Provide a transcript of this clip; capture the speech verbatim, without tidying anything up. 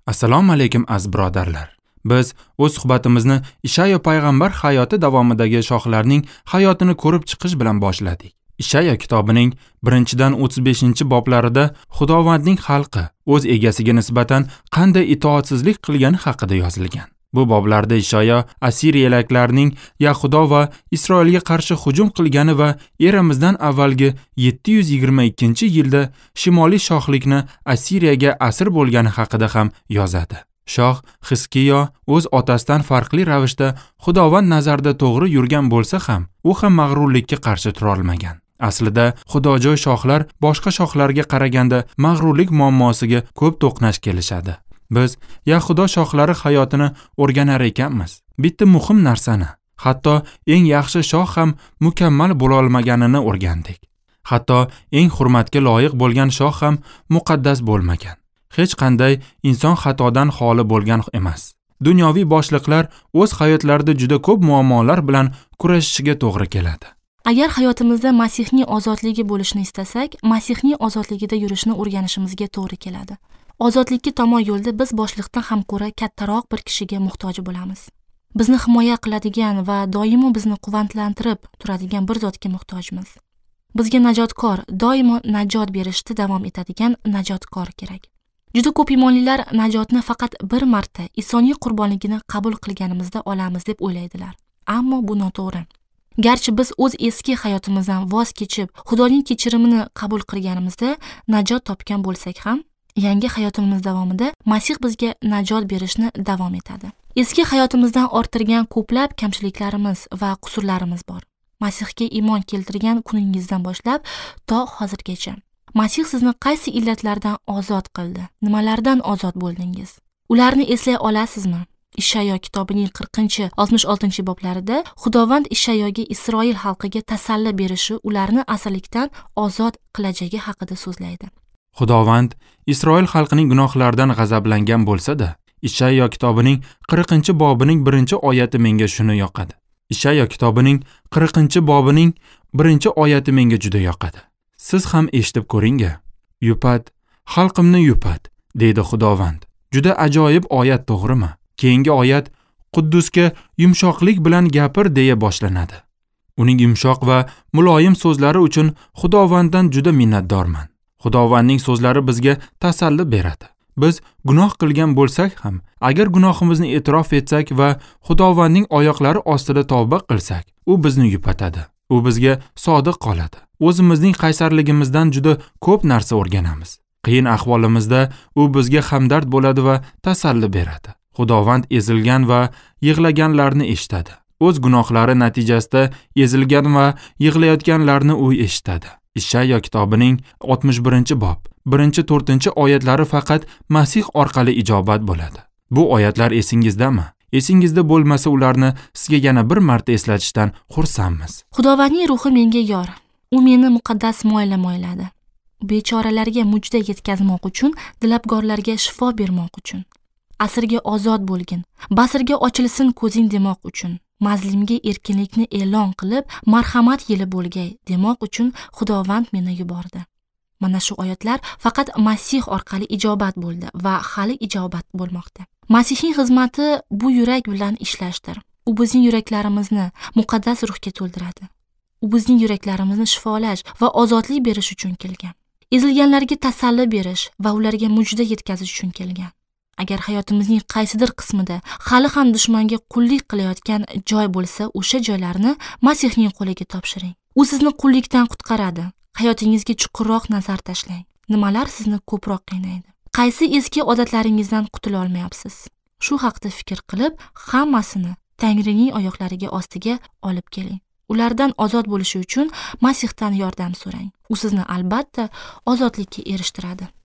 Assalomu alaykum aziz birodarlar. Biz o'z suhbatimizni Ishaya payg'ambar hayoti davomidagi shohlarning hayotini ko'rib chiqish bilan boshladik. Ishaya kitobining birinchidan o'ttiz beshinchi boblarida Xudovandning xalqi o'z egasiga nisbatan qanday itoatsizlik qilgani haqida yozilgan. Bu boblarda Ishaya Asiriyalaklarning Yahudo va Isroilga qarshi hujum qilgani va eramizdan avvalgi yetti yuz yigirma ikkinchi yilda shimoliy shohlikni Asiriyaga asir bo'lgani haqida ham yozadi. Shoh Hizkiyo o'z otasidan farqli ravishda Xudovand nazarida to'g'ri yurgan bo'lsa ham, u ham mag'rurlikka qarshi tura olmagan. Aslida xudojo'y shohlar boshqa shohlarga qaraganda mag'rurlik muammosiga ko'p to'qnash kelishadi. Biz Yahudo shohlari hayotini o'rganar ekanmiz. Bitta muhim narsani, hatto eng yaxshi shoh ham mukammal bo'la olmaganini o'rgandik. Hatto eng hurmatga loyiq bo'lgan shoh ham muqaddas bo'lmagan. Hech qanday inson xatodan xoli bo'lgan emas. Dunyoviy boshliqlar o'z hayotlarida juda ko'p muammolar bilan kurashishiga to'g'ri keladi. Agar hayotimizda Masihning ozodligi bo'lishni istasak, Masihning ozodligida yurishni o'rganishimizga to'g'ri keladi. Ozodlikka tomon yo'lda biz boshliqdan ham ko'ra kattaroq bir kishiga muhtoj bo'lamiz. Bizni himoya qiladigan va doimo bizni quvvatlantirib turadigan bir zotga muhtojmiz. Bizga najotkor, doimo najot berishda davom etadigan najotkor kerak. Juda ko'p iymonlilar najotni faqat bir marta Isoning qurbonligini qabul qilganimizda olamiz deb o'ylaydilar. Ammo bu noto'g'ri. Garchi biz o'z eski hayotimizdan voz kechib, Xudoning kechirimini qabul qilganimizda najot topgan bo'lsak ham, yangi hayotimiz davomida Masih bizga najot berishni davom etadi. Eski hayotimizdan orttirgan ko'plab kamchiliklarimiz va qusurlarimiz bor. Masihga iymon keltirgan kuningizdan boshlab to hozirgacha. Masih sizni qaysi illatlardan ozod qildi? Nimalardan ozod bo'ldingiz? Ularni eslay olasizmi? Ishaya kitobining qirqinchi oltmish oltinchi boblarida Xudovand Ishayoga Isroil xalqiga tasalli berishi, ularni asirlikdan ozod qilajagi haqida so'zlaydi. Xudovand Isroil xalqining gunohlaridan g'azablangan bo'lsa-da, Ishaya kitobining qirqinchi bobining birinchi oyati menga shuni yoqadi. Ishaya kitobining qirqinchi bobining birinchi oyati menga juda yoqadi. Siz ham eshitib ko'ring-a. Yupat, xalqimni yupat, deydi Xudovand. Juda ajoyib oyat, to'g'rimi? Keyingi oyat Quddusga yumshoqlik bilan gapir deya boshlanadi. Uning yumshoq va muloyim so'zlari uchun Xudovanddan juda minnatdorman. Xudovandning so'zlari bizga tasalli beradi. Biz gunoh qilgan bo'lsak ham, agar gunohimizni e'tirof etsak va Xudovandning oyoqlari ostida tavba qilsak, u bizni yupatadi. U bizga sodiq qoladi. O'zimizning qaysarligimizdan juda ko'p narsa o'rganamiz. Qiyin ahvolimizda u bizga hamdard bo'ladi va tasalli beradi. Xudovand ezilgan va yig'laganlarni eshitadi. O'z gunohlari natijasida ezilgan va yig'layotganlarni u eshitadi. Ishaya kitobining oltmish birinchi bob, birinchi to'rtinchi oyatlari faqat Masih orqali ijobat bo'ladi. Bu oyatlar esingizdami? Esingizda bo'lmasa, ularni sizga yana bir marta eslatishdan xursandmiz. Xudovandning ruhi menga yor. U meni muqaddas mo'yla-mo'yladi. Bechoralarga mujda yetkazmoq uchun, dilabgorlarga shifo bermoq uchun. Asirga ozod bo'lgin, basirga ochilsin ko'zing demoq uchun, mazlimga erkinlikni e'lon qilib, marhamat yili bo'lgay demoq uchun Xudovand meni yubordi. Mana shu oyatlar faqat Masih orqali ijobat bo'ldi va hali ijobat bo'lmoqda. Masihning xizmati bu yurak bilan ishlashdir. U bizning yuraklarimizni muqaddas ruhga to'ldiradi. U bizning yuraklarimizni shifolash va ozodlik berish uchun kelgan. Ezilganlarga tasalli berish va ularga mujda yetkazish uchun kelgan. Agar hayotimizning qaysidir qismida hali ham dushmanga qullik qilayotgan joy bo'lsa, o'sha joylarni Masihning qo'liga topshiring. U sizni qullikdan qutqaradi. Hayotingizga chuqurroq nazar tashlang. Nimalar sizni ko'proq qiynaydi? Qaysi eski odatlaringizdan qutula olmayapsiz? Shu haqda fikr qilib, hammasini Tangrining oyoqlariga ostiga olib keling. Ulardan ozod bo'lishi uchun Masihdan yordam so'rang. U sizni albatta ozodlikka erishtiradi.